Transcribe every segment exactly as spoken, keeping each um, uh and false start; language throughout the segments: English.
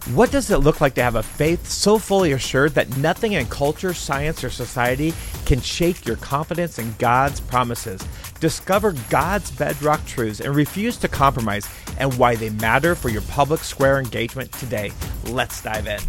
What does it look like to have a faith so fully assured that nothing in culture, science, or society can shake your confidence in God's promises? Discover God's bedrock truths and refuse to compromise, and why they matter for your public square engagement today. Let's dive in.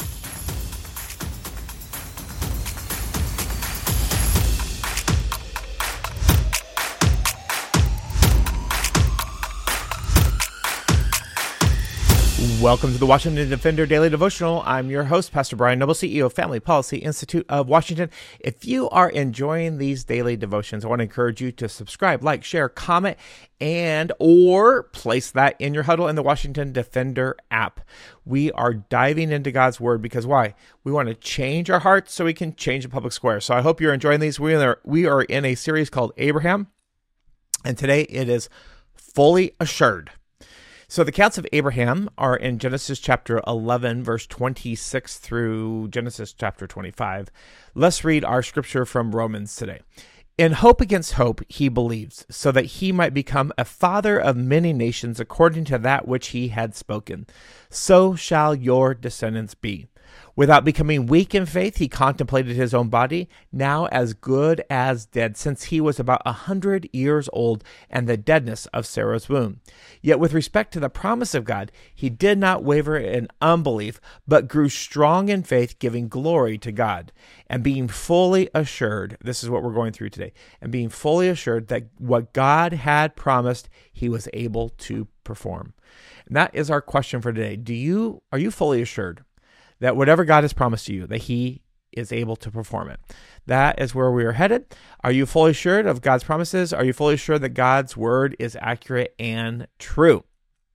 Welcome to the Washington Defender Daily Devotional. I'm your host, Pastor Brian Noble, C E O of Family Policy Institute of Washington. If you are enjoying these daily devotions, I want to encourage you to subscribe, like, share, comment, and or place that in your huddle in the Washington Defender app. We are diving into God's Word because why? We want to change our hearts so we can change the public square. So I hope you're enjoying these. We are, we are in a series called Abraham, and today it is Fully Assured. So the accounts of Abraham are in Genesis chapter eleven, verse twenty-six through Genesis chapter twenty-five. Let's read our scripture from Romans today. In hope against hope, he believes, so that he might become a father of many nations according to that which he had spoken. So shall your descendants be. Without becoming weak in faith, he contemplated his own body, now as good as dead, since he was about a hundred years old, and the deadness of Sarah's womb. Yet with respect to the promise of God, he did not waver in unbelief, but grew strong in faith, giving glory to God, and being fully assured, this is what we're going through today, and being fully assured that what God had promised, he was able to perform. And that is our question for today. Do you, are you fully assured that whatever God has promised to you, that he is able to perform it? That is where we are headed. Are you fully assured of God's promises? Are you fully assured that God's word is accurate and true?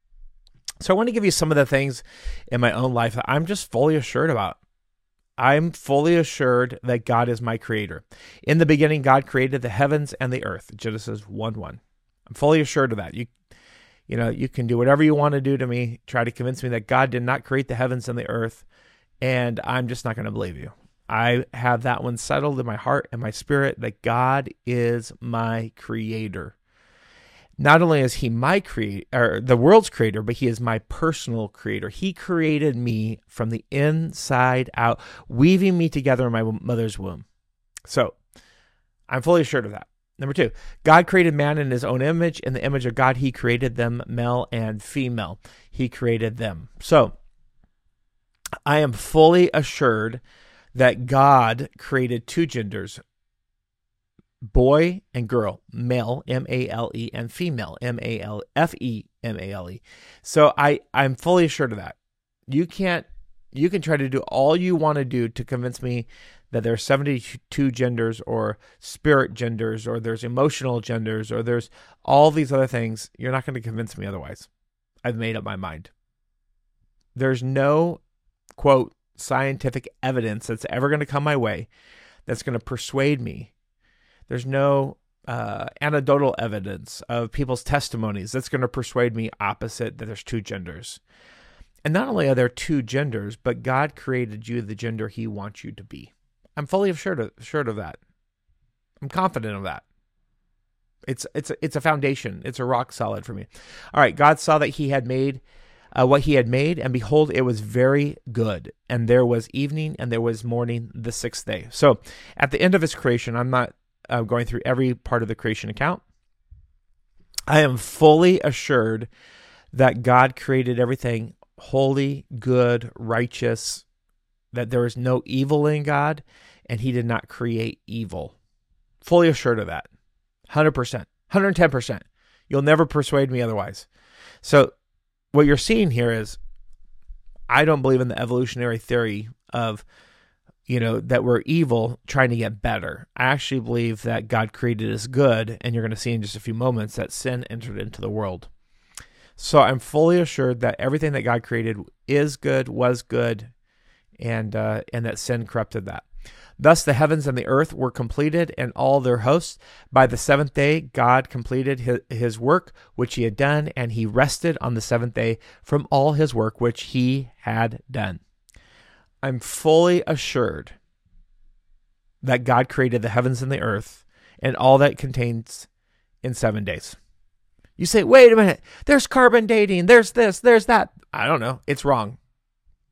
So I want to give you some of the things in my own life that I'm just fully assured about. I'm fully assured that God is my creator. In the beginning, God created the heavens and the earth, Genesis one one. I'm fully assured of that. You You know, you can do whatever you want to do to me, try to convince me that God did not create the heavens and the earth, and I'm just not going to believe you. I have that one settled in my heart and my spirit that God is my creator. Not only is he my creator, or the world's creator, but he is my personal creator. He created me from the inside out, weaving me together in my mother's womb. So I'm fully assured of that. Number two, God created man in his own image. In the image of God, he created them, male and female. He created them. So I am fully assured that God created two genders, boy and girl, male, M A L E, and female, M A L F E M A L E. So I, I'm fully assured of that. You can't, you can try to do all you want to do to convince me that there's seventy-two genders or spirit genders or there's emotional genders or there's all these other things. You're not going to convince me otherwise. I've made up my mind. There's no, quote, scientific evidence that's ever going to come my way that's going to persuade me. There's no uh, anecdotal evidence of people's testimonies that's going to persuade me opposite that there's two genders. And not only are there two genders, but God created you the gender he wants you to be. I'm fully assured of, assured of that. I'm confident of that. It's it's a, it's a foundation. It's a rock solid for me. All right, God saw that he had made uh, what he had made, and behold, it was very good. And there was evening, and there was morning the sixth day. So at the end of his creation, I'm not uh, going through every part of the creation account. I am fully assured that God created everything holy, good, righteous, that there is no evil in God, and he did not create evil. Fully assured of that. one hundred percent. one hundred ten percent. You'll never persuade me otherwise. So what you're seeing here is I don't believe in the evolutionary theory of, you know, that we're evil trying to get better. I actually believe that God created us good, and you're going to see in just a few moments that sin entered into the world. So I'm fully assured that everything that God created is good, was good, and uh, and that sin corrupted that. Thus the heavens and the earth were completed, and all their hosts. By the seventh day God completed his, his work which he had done, and he rested on the seventh day from all his work which he had done. I'm fully assured that God created the heavens and the earth and all that contains in seven days. You say, wait a minute, there's carbon dating, there's this, there's that. I don't know. It's wrong.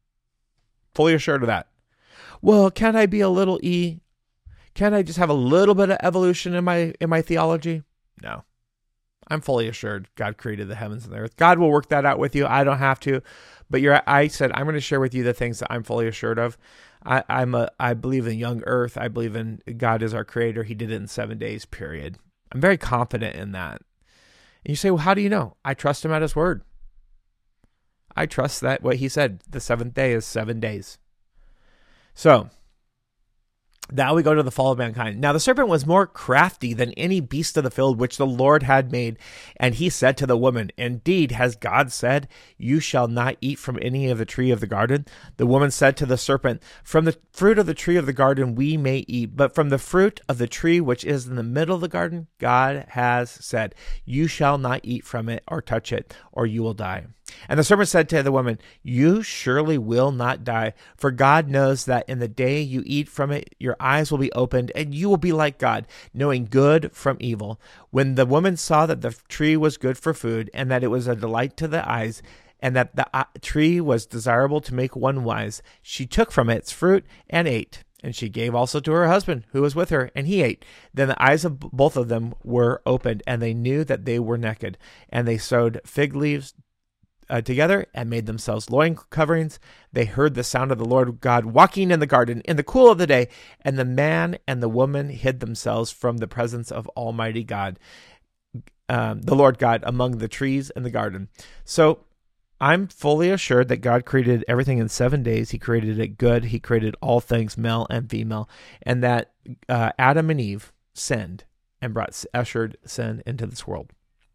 Fully assured of that. Well, can't I be a little E? Can't I just have a little bit of evolution in my in my theology? No. I'm fully assured God created the heavens and the earth. God will work that out with you. I don't have to. But you're, I said, I'm going to share with you the things that I'm fully assured of. I, I'm a, I believe in young earth. I believe in God as our creator. He did it in seven days, period. I'm very confident in that. And you say, well, how do you know? I trust him at his word. I trust that what he said, the seventh day is seven days. So now we go to the fall of mankind. Now the serpent was more crafty than any beast of the field which the Lord had made. And he said to the woman, indeed, has God said, you shall not eat from any of the tree of the garden? The woman said to the serpent, from the fruit of the tree of the garden we may eat, but from the fruit of the tree which is in the middle of the garden, God has said, you shall not eat from it or touch it, or you will die. And the serpent said to the woman, you surely will not die, for God knows that in the day you eat from it, your eyes will be opened, and you will be like God, knowing good from evil. When the woman saw that the tree was good for food, and that it was a delight to the eyes, and that the tree was desirable to make one wise, she took from it its fruit and ate. And she gave also to her husband, who was with her, and he ate. Then the eyes of both of them were opened, and they knew that they were naked. And they sewed fig leaves Uh, together and made themselves loin coverings. They heard the sound of the Lord God walking in the garden in the cool of the day, and the man and the woman hid themselves from the presence of Almighty God, um, the Lord God, among the trees in the garden. So I'm fully assured that God created everything in seven days. He created it good. He created all things male and female, and that uh, Adam and Eve sinned and brought ushered sin into this world.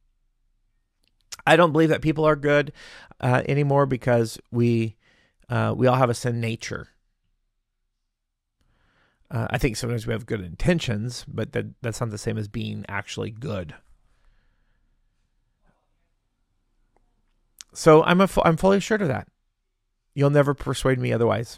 I don't believe that people are good uh, anymore because we uh, we all have a sin nature. Uh, I think sometimes we have good intentions, but that, that's not the same as being actually good. So I'm a, I'm fully assured of that. You'll never persuade me otherwise.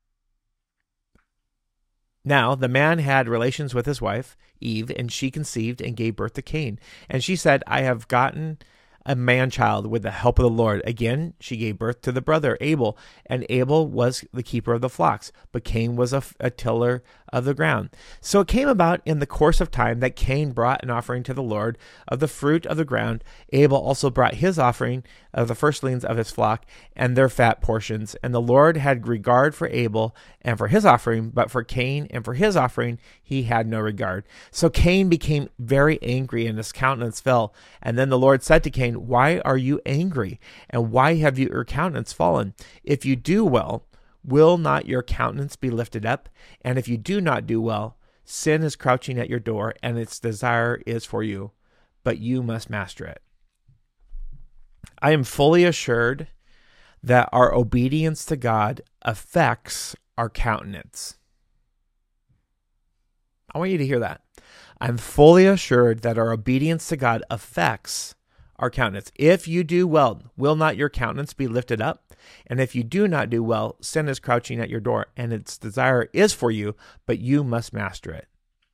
Now, the man had relations with his wife, Eve, and she conceived and gave birth to Cain. And she said, I have gotten a man-child with the help of the Lord. Again, she gave birth to the brother, Abel, and Abel was the keeper of the flocks, but Cain was a, a tiller of the ground. So it came about in the course of time that Cain brought an offering to the Lord of the fruit of the ground. Abel also brought his offering of the firstlings of his flock and their fat portions. And the Lord had regard for Abel and for his offering, but for Cain and for his offering he had no regard. So Cain became very angry, and his countenance fell. And then the Lord said to Cain, why are you angry? And why have you, your countenance fallen? If you do well, will not your countenance be lifted up? And if you do not do well, sin is crouching at your door, and its desire is for you, but you must master it. I am fully assured that our obedience to God affects our countenance. I want you to hear that. I'm fully assured that our obedience to God affects our countenance. If you do well, will not your countenance be lifted up? And if you do not do well, sin is crouching at your door, and its desire is for you, but you must master it.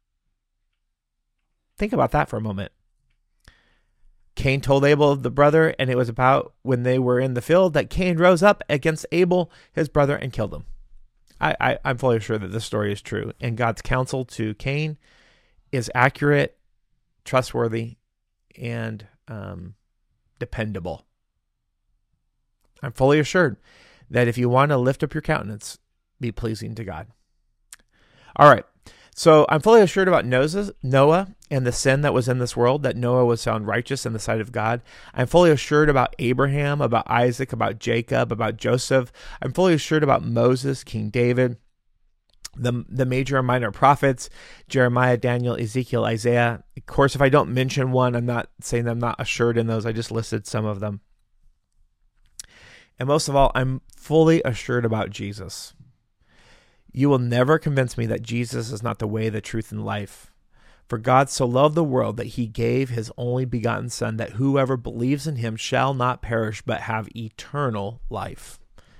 Think about that for a moment. Cain told Abel, the brother, and it was about when they were in the field that Cain rose up against Abel, his brother, and killed him. I, I, I'm fully sure that this story is true, and God's counsel to Cain is accurate, trustworthy, and um, dependable. I'm fully assured that if you want to lift up your countenance, be pleasing to God. All right. So I'm fully assured about Noah and the sin that was in this world, that Noah was found righteous in the sight of God. I'm fully assured about Abraham, about Isaac, about Jacob, about Joseph. I'm fully assured about Moses, King David, the, the major and minor prophets, Jeremiah, Daniel, Ezekiel, Isaiah. Of course, if I don't mention one, I'm not saying that I'm not assured in those. I just listed some of them. And most of all, I'm fully assured about Jesus. You will never convince me that Jesus is not the way, the truth, and life. For God so loved the world that he gave his only begotten Son, that whoever believes in him shall not perish, but have eternal life.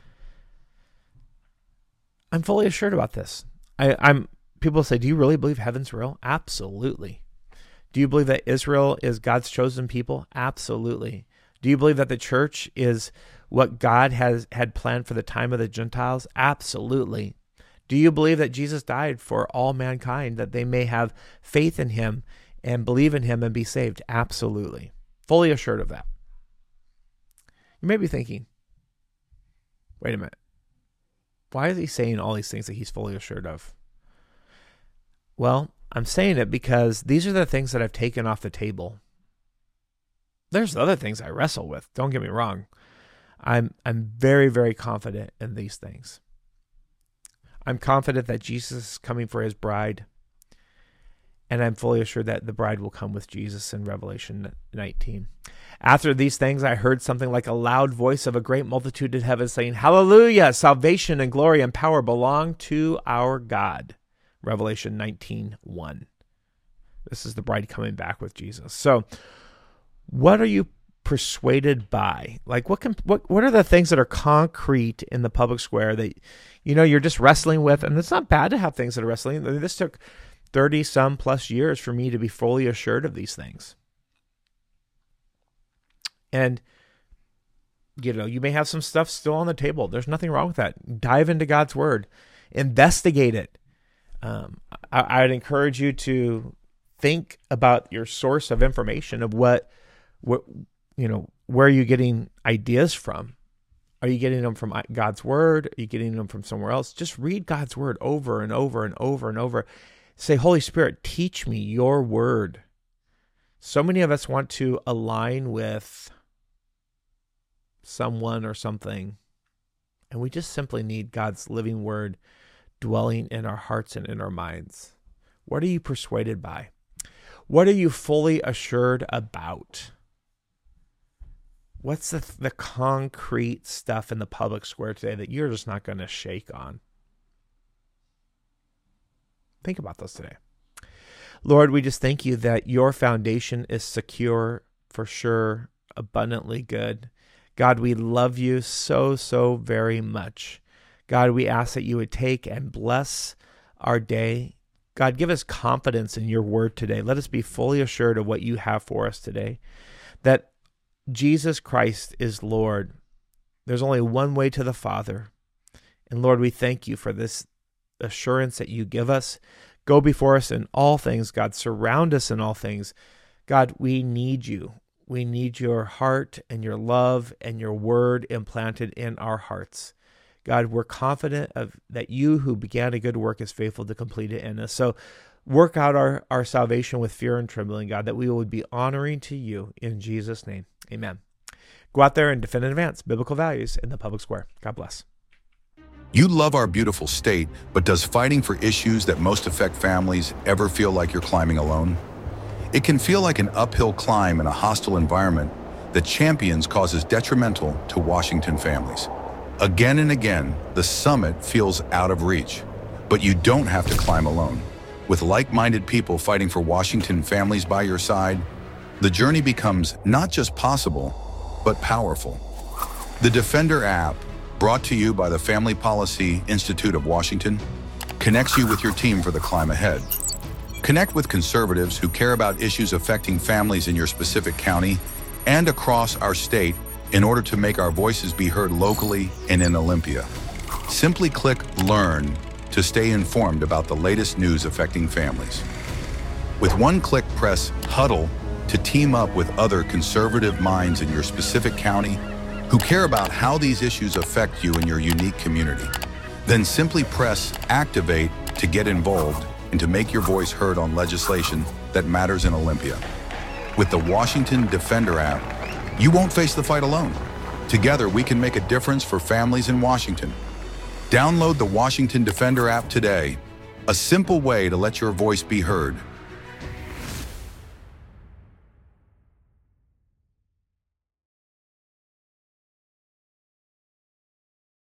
I'm fully assured about this. I, I'm. People say, do you really believe heaven's real? Absolutely. Do you believe that Israel is God's chosen people? Absolutely. Do you believe that the church is what God has had planned for the time of the Gentiles? Absolutely. Do you believe that Jesus died for all mankind, that they may have faith in him and believe in him and be saved? Absolutely. Fully assured of that. You may be thinking, wait a minute. Why is he saying all these things that he's fully assured of? Well, I'm saying it because these are the things that I've taken off the table. There's other things I wrestle with. Don't get me wrong. I'm I'm very, very confident in these things. I'm confident that Jesus is coming for his bride, and I'm fully assured that the bride will come with Jesus in Revelation nineteen. After these things, I heard something like a loud voice of a great multitude in heaven saying, Hallelujah! Salvation and glory and power belong to our God. Revelation nineteen one. This is the bride coming back with Jesus. So, what are you persuaded by? Like, what can what what are the things that are concrete in the public square that you know you're just wrestling with? And it's not bad to have things that are wrestling. I mean, this took thirty some plus years for me to be fully assured of these things. And you know, you may have some stuff still on the table. There's nothing wrong with that. Dive into God's word, investigate it. Um, I, I'd encourage you to think about your source of information of what what. You know, where are you getting ideas from? Are you getting them from God's word? Are you getting them from somewhere else? Just read God's word over and over and over and over. Say, Holy Spirit, teach me your word. So many of us want to align with someone or something, and we just simply need God's living word dwelling in our hearts and in our minds. What are you persuaded by? What are you fully assured about? What's the the concrete stuff in the public square today that you're just not going to shake on? Think about those today. Lord, we just thank you that your foundation is secure, for sure, abundantly good. God, we love you so, so very much. God, we ask that you would take and bless our day. God, give us confidence in your word today. Let us be fully assured of what you have for us today, that Jesus Christ is Lord. There's only one way to the Father. And Lord, we thank you for this assurance that you give us. Go before us in all things, God. Surround us in all things. God, we need you. We need your heart and your love and your word implanted in our hearts. God, we're confident of that you who began a good work is faithful to complete it in us. So work out our, our salvation with fear and trembling, God, that we would be honoring to you in Jesus' name. Amen. Go out there and defend and advance biblical values in the public square. God bless. You love our beautiful state, but does fighting for issues that most affect families ever feel like you're climbing alone? It can feel like an uphill climb in a hostile environment that champions causes detrimental to Washington families. Again and again, the summit feels out of reach, but you don't have to climb alone. With like-minded people fighting for Washington families by your side, the journey becomes not just possible, but powerful. The Defender app, brought to you by the Family Policy Institute of Washington, connects you with your team for the climb ahead. Connect with conservatives who care about issues affecting families in your specific county and across our state in order to make our voices be heard locally and in Olympia. Simply click Learn to stay informed about the latest news affecting families. With one click, press Huddle to team up with other conservative minds in your specific county who care about how these issues affect you in your unique community. Then simply press Activate to get involved and to make your voice heard on legislation that matters in Olympia. With the Washington Defender app, you won't face the fight alone. Together, we can make a difference for families in Washington. Download the Washington Defender app today, a simple way to let your voice be heard